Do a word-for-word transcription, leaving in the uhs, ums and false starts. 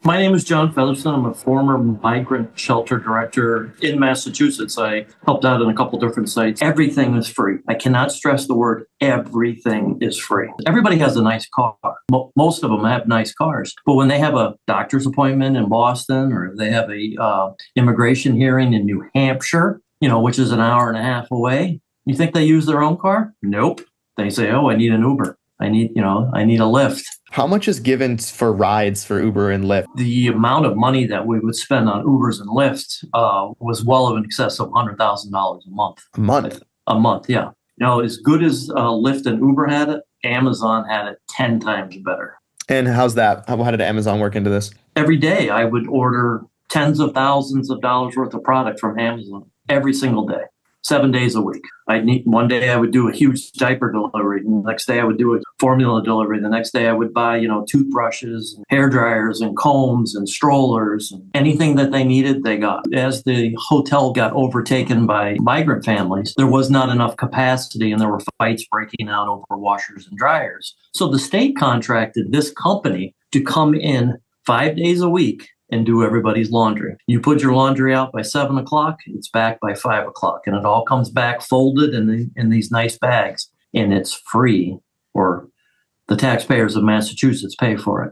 My name is John Featherston. I'm a former migrant shelter director in Massachusetts. I helped out in a couple different sites. Everything is free. I cannot stress the word everything is free. Everybody has a nice car. Mo- most of them have nice cars. But when they have a doctor's appointment in Boston, or they have a uh, immigration hearing in New Hampshire, you know, which is an hour and a half away, you think they use their own car? Nope. They say, oh, I need an Uber. I need, you know, I need a Lyft. How much is given for rides for Uber and Lyft? The amount of money that we would spend on Ubers and Lyfts uh, was well in excess of one hundred thousand dollars a month. A month? A month, yeah. You know, as good as uh, Lyft and Uber had it, Amazon had it ten times better. And how's that? How, how did Amazon work into this? Every day I would order tens of thousands of dollars worth of product from Amazon every single day. Seven days a week. I need one day I would do a huge diaper delivery. The next day I would do a formula delivery. The next day I would buy, you know, toothbrushes, and hair dryers, and combs, and strollers, and anything that they needed, they got. As the hotel got overtaken by migrant families, there was not enough capacity, and there were fights breaking out over washers and dryers. So the state contracted this company to come in five days a week and do everybody's laundry. You put your laundry out by seven o'clock, it's back by five o'clock, and it all comes back folded in the, in these nice bags, and it's free, or the taxpayers of Massachusetts pay for it.